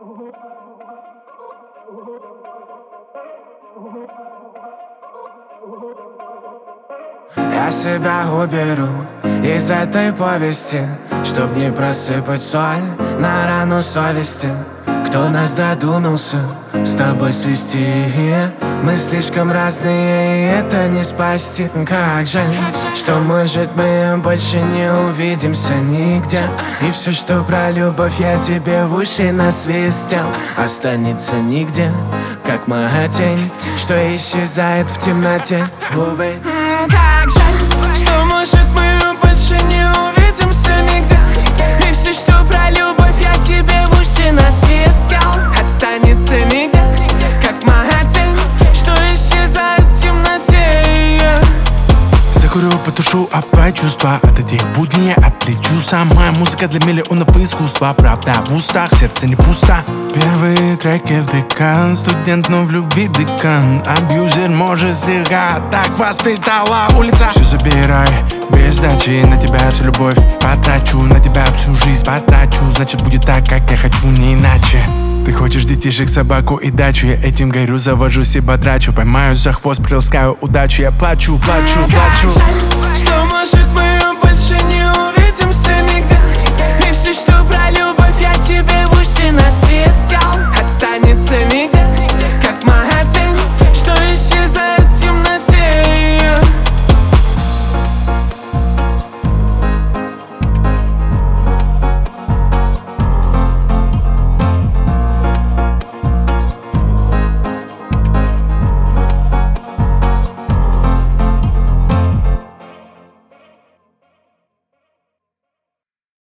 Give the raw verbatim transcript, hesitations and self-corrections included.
Я себя уберу из этой повести, чтоб не просыпать соль на рану совести. Кто нас додумался с тобой свести? Мы слишком разные, и это не спасти. Как жаль, что может мы больше не увидимся нигде. И все, что про любовь я тебе в уши насвистел, останется нигде, как моя тень, что исчезает в темноте. Увы. Как жаль, что может мы больше не увидимся нигде. И все, что про любовь я тебе в уши насвистел, останется нигде, как моя тень, что исчезает в темноте. Закурю, потушу опять чувства. От этих будней я отлечу. Самая музыка для миллионов искусства. Правда в устах, сердце не пусто. Первые треки в декан. Студент, но в любви декан. Абьюзер может слегка так воспитала улица. Все забирай, без сдачи. На тебя всю любовь потрачу. На тебя всю жизнь потрачу. Значит будет так, как я хочу, не иначе. Ты хочешь детишек, собаку и дачу. Я этим горю, завожусь и потрачу. Поймаю за хвост, приласкаю удачу. Я плачу, плачу, плачу.